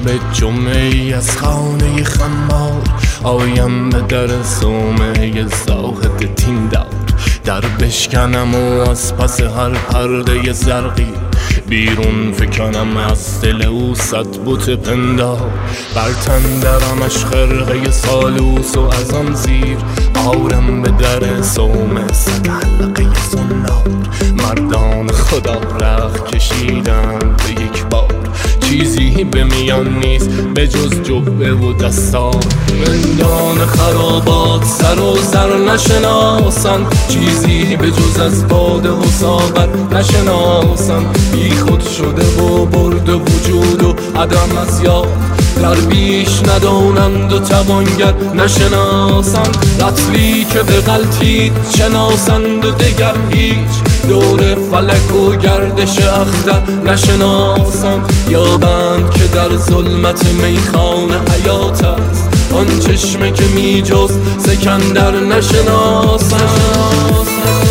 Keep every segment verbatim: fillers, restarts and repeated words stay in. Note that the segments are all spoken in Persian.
شب جمعه از خانه خمار، آیم به در صومعه زاهد تیندار. در بشکنم و از پس هر پرده زرقی بیرون فکنم از دل او صد بت پندار. بر تن درمش خرقه سالوس و از آن زیر آرم به در صومعه صد حلقه زنار. مردان خدا رخ کشیدند به یک بار، چیزی به میان نیست به جز جبه و دستار. رندان خرابات سر و زر نشناسند، چیزی به جز از باده و ساغر نشناسند. بی خود شده و برده وجود و عدم از یاد، در بیش ندانند و توانگر نشناسند. رطلی که به غلطید شناسند و دگر هیچ، دور فلک و گردش اختر نشناسند. یابند که در ظلمت میخانه حیات است، آن چشمه که می جست سکندر نشناسند.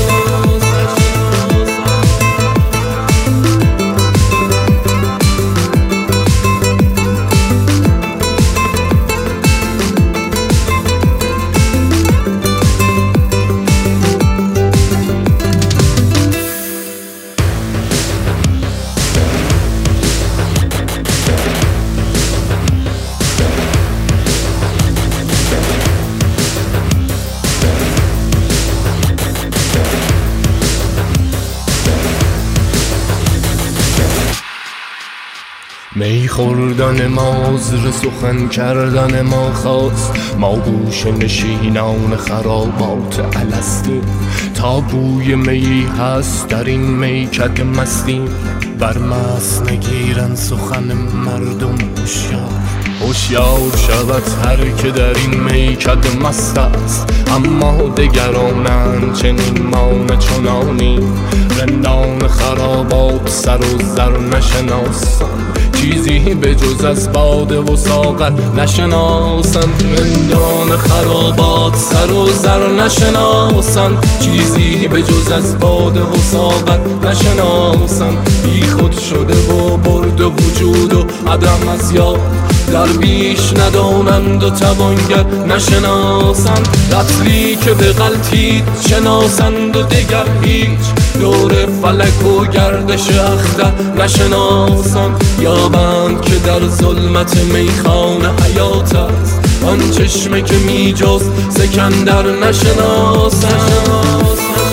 می خوردن ما عذر سخن کردن ما خواست، ما گوش نشینان خرابات الستیم. تا بوی می هست در این میکده مستیم، بر مست نگیرن سخن مردم هوشیار. هوشیار شود هر که در این میکده مست است، اما دگرانند چنین ما نه چنانیم. رندان خرابات سر و زر نشناسند، چیزی به جز از باده و ساغر نشناسند. رندان خرابات سر و زر نشناسند، چیزی به جز از باده و ساغر نشناسند. بی خود شده و برده وجود و عدم از یاد، در بیش ندانند و توانگر نشناسند. رطلی که به غلطید شناسند و دگر هیچ، دور فلک و گردش اختر نشناسند. یابند که در ظلمت میخانه حیات است، آن چشمه که می جست سکندر نشناسند.